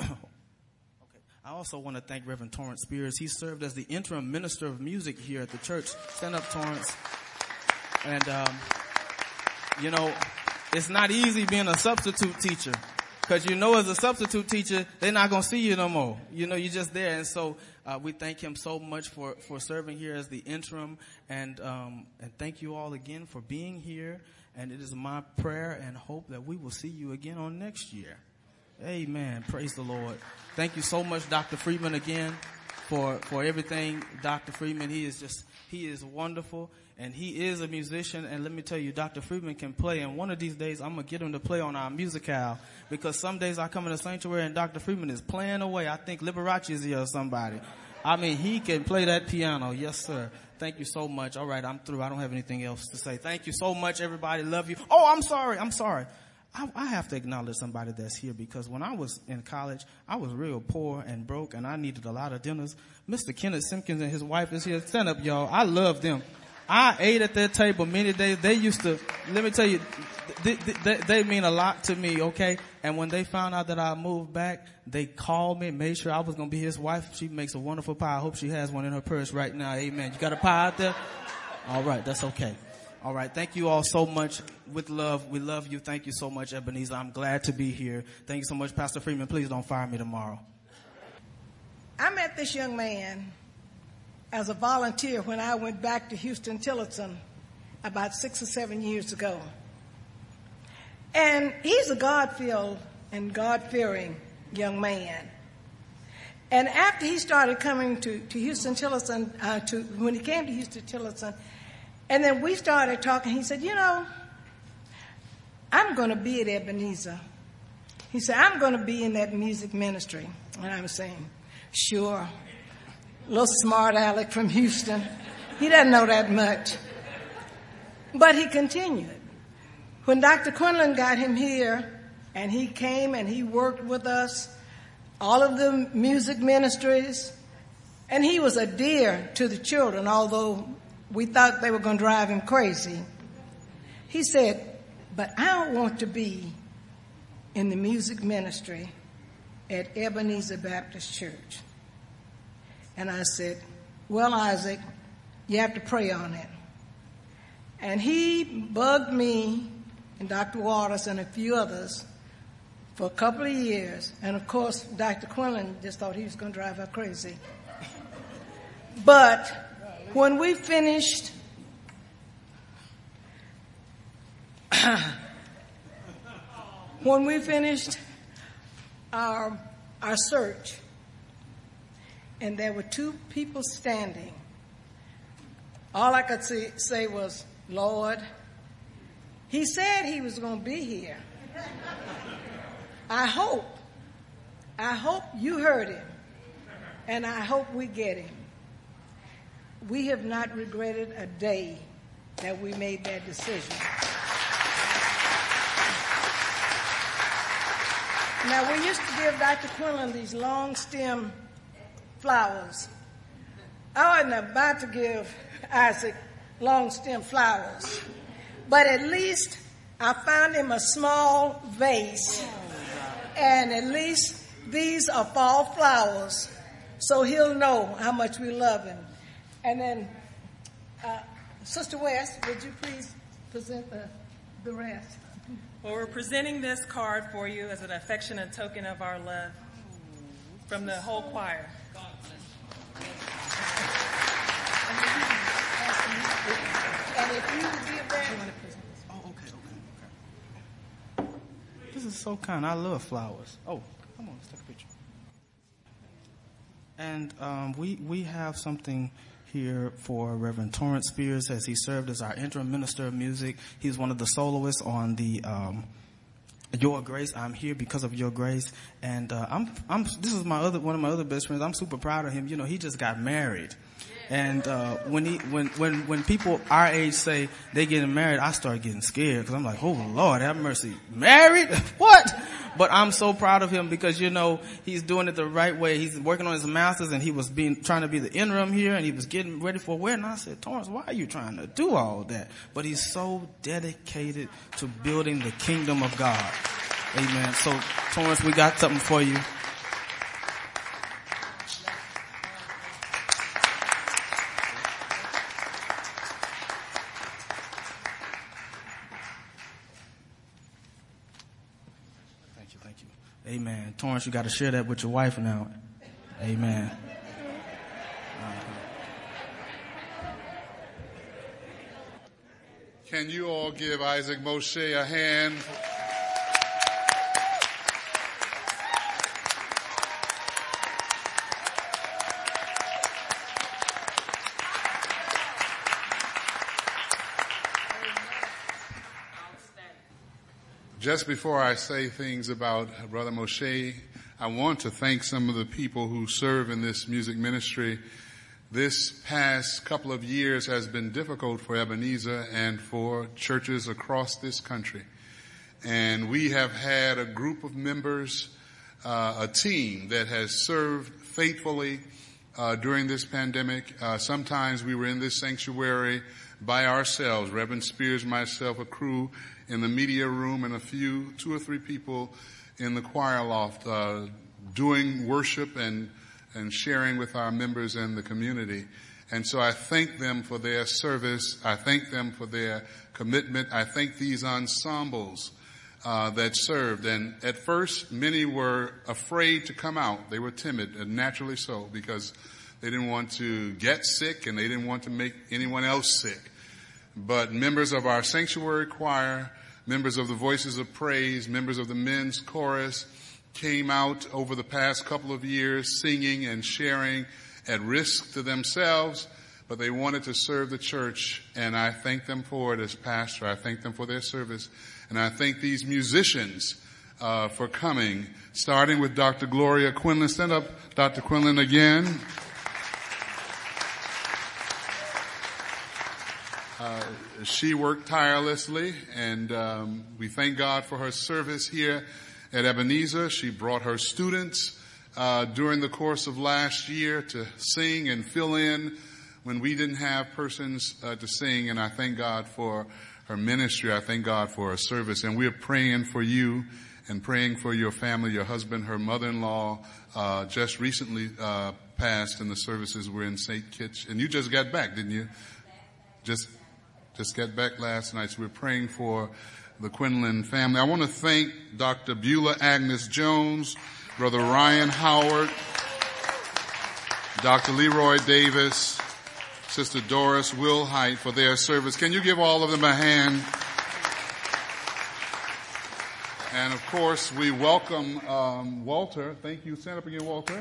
I also want to thank Reverend Torrance Spears. He served as the interim minister of music here at the church. Stand up, Torrance. And, um, you know, it's not easy being a substitute teacher. Because you know as a substitute teacher, they're not going to see you no more. You know, you're just there. And so uh, we thank him so much for, for serving here as the interim. And, um, and thank you all again for being here. And it is my prayer and hope that we will see you again on next year. Amen. Praise the Lord. Thank you so much, Doctor Freeman, again, for, for everything. Doctor Freeman, he is just, he is wonderful, and he is a musician. And let me tell you, Doctor Freeman can play, and one of these days I'm going to get him to play on our musicale, because some days I come in the sanctuary and Doctor Freeman is playing away. I think Liberace is here or somebody. I mean, he can play that piano. Yes, sir. Thank you so much. All right, I'm through. I don't have anything else to say. Thank you so much, everybody. Love you. Oh, I'm sorry. I'm sorry. I, I have to acknowledge somebody that's here, because when I was in college, I was real poor and broke, and I needed a lot of dinners. Mister Kenneth Simpkins and his wife is here. Stand up, y'all. I love them. I ate at their table many days. They used to, let me tell you, they, they, they mean a lot to me, okay? And when they found out that I moved back, they called me, made sure I was going to be his wife. She makes a wonderful pie. I hope she has one in her purse right now. Amen. You got a pie out there? All right, that's okay. All right. Thank you all so much. With love. We love you. Thank you so much, Ebenezer. I'm glad to be here. Thank you so much, Pastor Freeman. Please don't fire me tomorrow. I met this young man as a volunteer when I went back to Houston Tillotson about six or seven years ago. And he's a God-filled and God-fearing young man. And after he started coming to, to Houston Tillotson, uh, to, when he came to Houston Tillotson, and then we started talking. He said, you know, I'm going to be at Ebenezer. He said, I'm going to be in that music ministry. And I was saying, sure. Little smart Alec from Houston. He doesn't know that much. But he continued. When Doctor Quinlan got him here, and he came and he worked with us, all of the music ministries, and he was a dear to the children, although we thought they were going to drive him crazy. He said, but I don't want to be in the music ministry at Ebenezer Baptist Church. And I said, well, Isaac, you have to pray on it. And he bugged me and Doctor Waters and a few others for a couple of years. And of course, Doctor Quinlan just thought he was going to drive her crazy. But when we finished, when we finished our, our search, and there were two people standing, all I could say, say was, Lord, he said he was going to be here. I hope, I hope you heard him, and I hope we get him. We have not regretted a day that we made that decision. Now, we used to give Doctor Quinlan these long stem flowers. I wasn't about to give Isaac long stem flowers, but at least I found him a small vase, and at least these are fall flowers, so he'll know how much we love him. And then, uh, Sister West, would you please present the, the rest? Well, we're presenting this card for you as an affectionate token of our love from the whole choir. And if you give that... Oh, okay, okay, okay. This is so kind. I love flowers. Oh, come on, let's take a picture. And um, we, we have something here for Reverend Torrance Spears as he served as our interim minister of music. He's one of the soloists on the um, Your Grace. I'm here because of Your Grace. And uh, I'm I'm this is my other one of my other best friends. I'm super proud of him. You know, he just got married. And uh, when he when when when people our age say they getting married, I start getting scared because I'm like, oh Lord, have mercy, married? What? But I'm so proud of him because, you know, he's doing it the right way. He's working on his master's, and he was being trying to be the interim here, and he was getting ready for a wedding. I said, Torrance, why are you trying to do all that? But he's so dedicated to building the kingdom of God. Amen. So, Torrance, we got something for you. Amen. Torrance, you got to share that with your wife now. Amen. Uh-huh. Can you all give Isaac Moshe a hand? Just before I say things about Brother Moshe, I want to thank some of the people who serve in this music ministry. This past couple of years has been difficult for Ebenezer and for churches across this country. And we have had a group of members, uh, a team that has served faithfully uh, during this pandemic. Uh, sometimes we were in this sanctuary by ourselves, Reverend Spears, myself, a crew in the media room, and a few, two or three people in the choir loft, uh, doing worship and, and sharing with our members and the community. And so I thank them for their service. I thank them for their commitment. I thank these ensembles, uh, that served. And at first, many were afraid to come out. They were timid, and naturally so, because they didn't want to get sick and they didn't want to make anyone else sick. But members of our sanctuary choir, members of the Voices of Praise, members of the men's chorus came out over the past couple of years singing and sharing at risk to themselves, but they wanted to serve the church, and I thank them for it as pastor. I thank them for their service, and I thank these musicians uh, for coming, starting with Doctor Gloria Quinlan. Stand up, Doctor Quinlan, again. Uh, she worked tirelessly, and um, we thank God for her service here at Ebenezer. She brought her students uh, during the course of last year to sing and fill in when we didn't have persons uh, to sing, and I thank God for her ministry. I thank God for her service, and we're praying for you and praying for your family, your husband, her mother-in-law, uh, just recently, uh, passed in the services were in Saint Kitts. And you just got back, didn't you? Just, just got back last night. So we're praying for the Quinlan family. I want to thank Doctor Beulah Agnes Jones, Brother Ryan Howard, Doctor Leroy Davis, Sister Doris Wilhite for their service. Can you give all of them a hand? And of course, we welcome um, Walter. Thank you. Stand up again, Walter.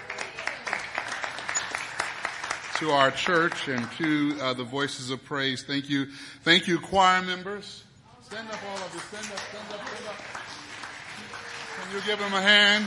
To our church and to uh, the Voices of Praise. Thank you. Thank you, choir members. Stand up, all of you. Stand up, stand up, stand up. Can you give them a hand?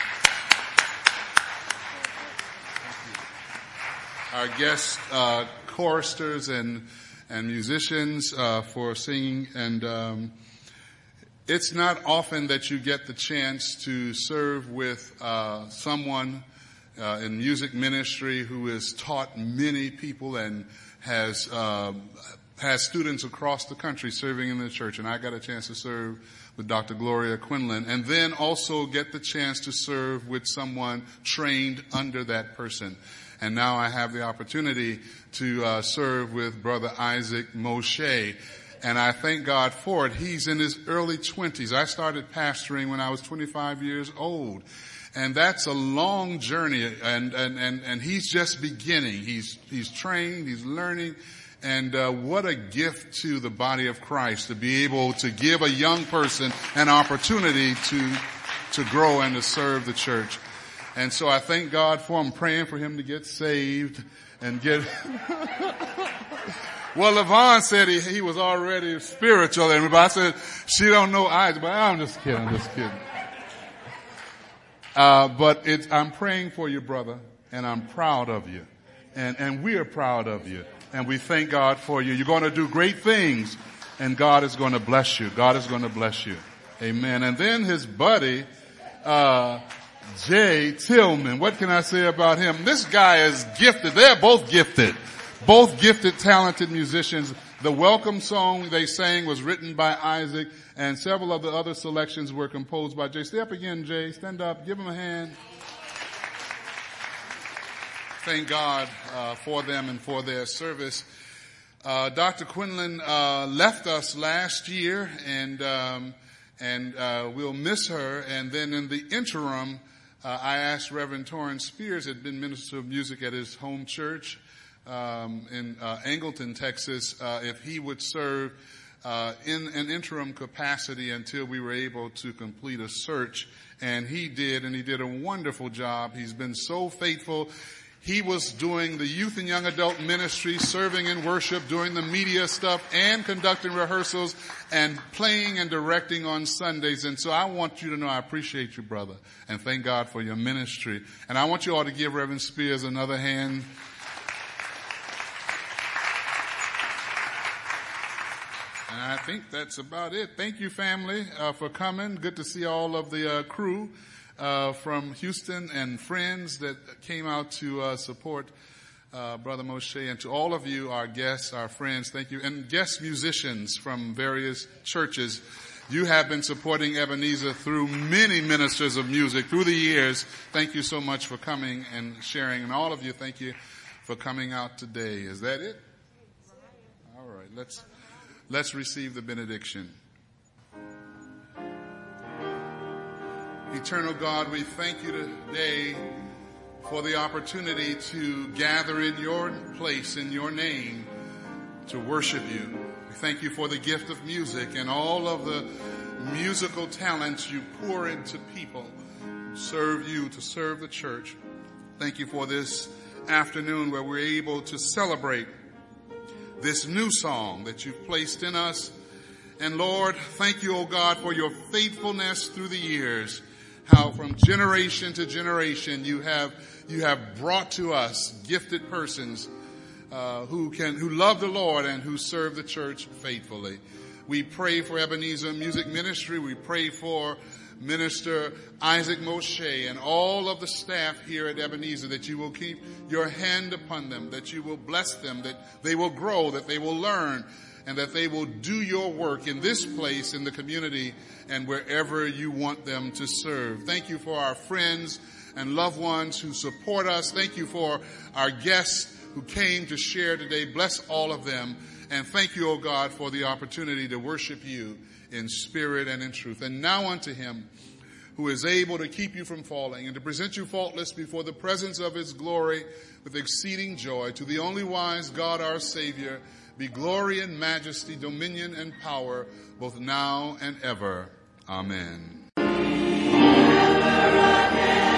Our guest uh, choristers and and musicians uh, for singing. And um, it's not often that you get the chance to serve with uh, someone uh, in music ministry who has taught many people and has uh, has students across the country serving in the church. And I got a chance to serve with Doctor Gloria Quinlan, and then also get the chance to serve with someone trained under that person. And now I have the opportunity to uh, serve with Brother Isaac Moshe. And I thank God for it. He's in his early twenties. I started pastoring when I was twenty-five years old. And that's a long journey. And, and, and, and he's just beginning. He's, he's trained. He's learning. And uh, what a gift to the body of Christ to be able to give a young person an opportunity to, to grow and to serve the church. And so I thank God for him, praying for him to get saved and get... Well, Levon said he, he was already spiritual, and I said, she don't know Isaac, but I'm just kidding, I'm just kidding. Uh, but it's, I'm praying for you, brother, and I'm proud of you. And, and we are proud of you. And we thank God for you. You're going to do great things, and God is going to bless you. God is going to bless you. Amen. And then his buddy, uh, Jay Tillman. What can I say about him? This guy is gifted. They're both gifted. Both gifted, talented musicians. The welcome song they sang was written by Isaac, and several of the other selections were composed by Jay. Stay up again, Jay. Stand up. Give him a hand. Thank God uh, for them and for their service. Uh, Doctor Quinlan uh, left us last year, and um, and uh, we'll miss her. And then in the interim, uh, I asked Reverend Torrance Spears, had been minister of music at his home church um, in uh, Angleton, Texas, uh, if he would serve uh, in an interim capacity until we were able to complete a search. And he did, and he did a wonderful job. He's been so faithful. He was doing the youth and young adult ministry, serving in worship, doing the media stuff, and conducting rehearsals, and playing and directing on Sundays. And so I want you to know I appreciate you, brother, and thank God for your ministry. And I want you all to give Reverend Spears another hand. And I think that's about it. Thank you, family, uh, for coming. Good to see all of the uh, crew. Uh, from Houston and friends that came out to uh, support uh, Brother Moshe, and to all of you, our guests, our friends, thank you. And guest musicians from various churches. You have been supporting Ebenezer through many ministers of music through the years. Thank you so much for coming and sharing. And all of you, thank you for coming out today. Is that it? All right, let's, let's receive the benediction. Eternal God, we thank you today for the opportunity to gather in your place, in your name, to worship you. We thank you for the gift of music and all of the musical talents you pour into people who serve you, to serve the church. Thank you for this afternoon where we're able to celebrate this new song that you've placed in us. And Lord, thank you, O God, for your faithfulness through the years. How from generation to generation you have you have brought to us gifted persons uh, who can who love the Lord and who serve the church faithfully. We pray for Ebenezer Music Ministry. We pray for Minister Isaac Moshe and all of the staff here at Ebenezer, that you will keep your hand upon them, that you will bless them, that they will grow, that they will learn, and that they will do your work in this place, in the community, and wherever you want them to serve. Thank you for our friends and loved ones who support us. Thank you for our guests who came to share today. Bless all of them. And thank you, O God, for the opportunity to worship you in spirit and in truth. And now unto him who is able to keep you from falling and to present you faultless before the presence of his glory with exceeding joy, to the only wise God our Savior, be glory and majesty, dominion and power, both now and ever. Amen. Ever, amen.